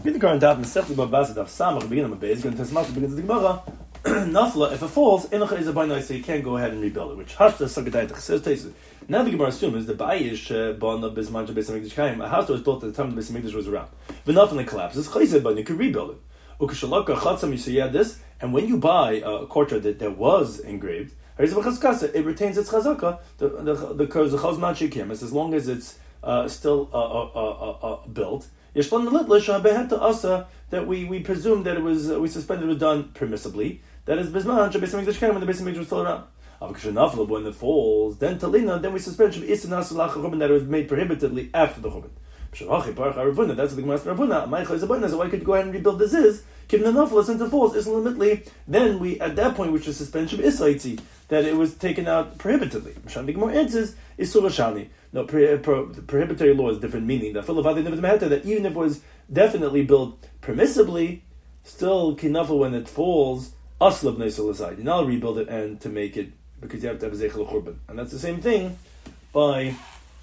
In the current daf, Masechta Bava Daf Samach, beginning of Beis, going to Tasmach, begins the Gemara. Nafla, if it falls, Enoch is a binah, so you can't go ahead and rebuild it. Which Hashta Sagadaytach says. Now the Gemara assumes the Bayish Bana Bismanja Beis Hamikdash Kaim. A house that was built at the time the Beis Hamikdash was around. But nothing that collapses. Chayzeh, but you could rebuild it. Ukashalaka Chatzam, you say you had this, and when you buy a courtyard that was engraved, it retains its chazaka. The chazman shekim, as long as it's still built. That we presume that it was we suspended it was done permissibly. That is bisman Beis Hamikdash came when the Beis Hamikdash was still around. When it falls, then we suspend that it was made prohibitively after the churban. That's the Gemara Rabuna. So why could you go ahead and rebuild this is? Given the nafla since it falls islimitly, then we at that point, which is suspension isaitzi, that it was taken out prohibitively. The Gemara answers is surashani. No, prohibitory law is different meaning. That even if it was definitely built permissibly, still kinafla when it falls, aslav neisal you now rebuild it and to make it because you have to have a zeichel churban, and that's the same thing by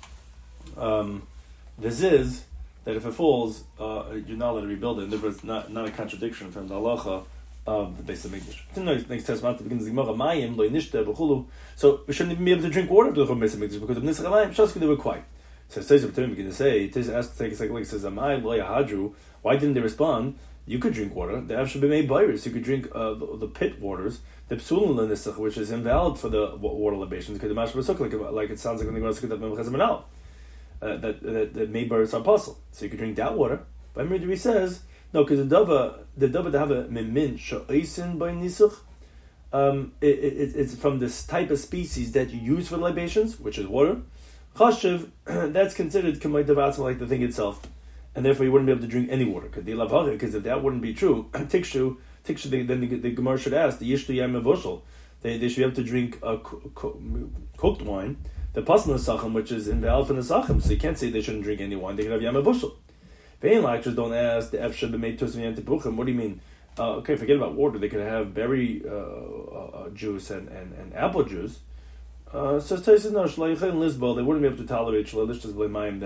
this is that if it falls, you're not allowed to rebuild it. And therefore, it's not a contradiction from the halacha of the Beis Hamikdash. Next testament begins the Gemara Mayim lo nishta b'chulu. So we shouldn't even be able to drink water to the Beis Hamikdash because of Nisach Alayim Shaski they were quiet. So Teiz of Turim begin to say, Teiz asked to take a second look. Says Amai lo yahadru. Why didn't they respond? You could drink water. The Av should be made virus. You could drink the pit waters. The psulun l'nisach, which is invalid for the water libations because the mashma sukkah like it sounds like when the Gemara sukkah that memchazim anal. That made by its apostle. So you could drink that water. But Medrash says, no, because the dava to have a mimin sha'osin by nisuch, it's from this type of species that you use for libations, which is water. Chashiv, that's considered kamay davatzma, like the thing itself. And therefore you wouldn't be able to drink any water. Because if that wouldn't be true, tikshu, then the Gemara should ask, the yishtu yam mevushal. They should be able to drink cooked wine. The pasal nesachim, which is invalid for nesachim, so you can't say they shouldn't drink any wine. They can have yama bushel. Vein lectures don't ask the f should be made tusmin antipuchim. What do you mean? Okay, forget about water. They could have berry juice and apple juice. So Taisus no shleichen lisbol. They wouldn't be able to tolerate shleilishtas b'lemayim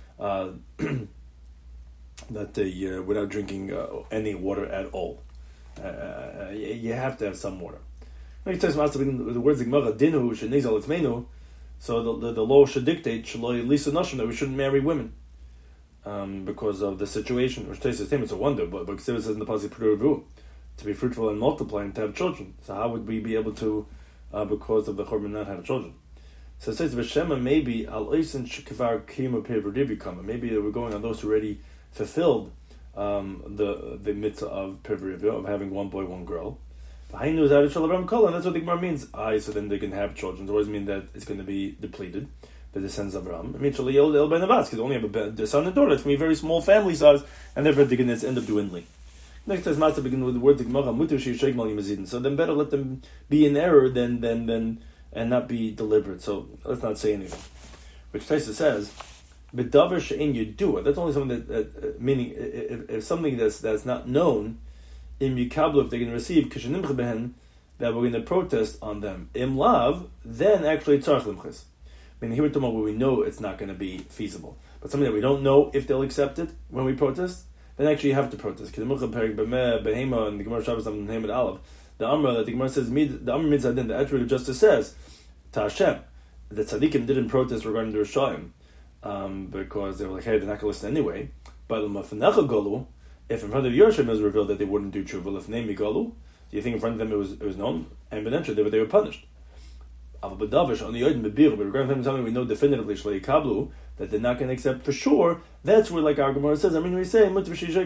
that they without drinking any water at all. You have to have some water. Like the words of Gemara dinu shenizal etzmeinu. So the law should dictate that we shouldn't marry women because of the situation. Which takes the same, it's a wonder, but it says in the pasuk to be fruitful and multiply and to have children. So how would we be able to, because of the churban, not have children? So it says v'shema maybe al oisin shekvar kima pevrivik. Maybe we're going on those who already fulfilled the mitzvah of pevrivik, of having one boy, one girl. And that's what the Gemara means. So then they can have children. It doesn't mean that it's going to be depleted, the descendants of Abraham. I mean, because they only have a son and daughter. It's going to be a very small family size, and therefore they're going to end up dwindling. Next, as Matzah begin with the word Gemara, so then better let them be in error than and not be deliberate. So let's not say anything. Which Taisa says, "B'davar she'en yedua." That's only something that meaning if something that's not known. Im yikablu, if they're going to receive kishanimcha behen, that we're going to protest on them. Im lav, then actually tzarch limchis. Meaning here we're talking about where we know it's not going to be feasible, but something that we don't know if they'll accept it when we protest, then actually you have to protest. Kishanimcha perik b'meh behema and the Gemara Shabbos on Nehemad Aleph, the Amra that the Gemara says the Amra mitzadin, the attribute of justice says to Hashem that tzaddikim didn't protest regarding the Rishayim because they were like, hey, they're not going to listen anyway. But l'mafnecha golu. If in front of Yerushalayim it was revealed that they wouldn't do tshuva, if name Migalu, do you think in front of them it was known? And eventually they were punished. On the Yodim, but regarding them, we know definitively Kablu that they're not going to accept for sure. That's where, like our Gemara says, we say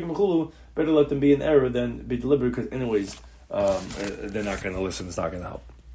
better let them be in error than be deliberate, because anyways they're not going to listen. It's not going to help.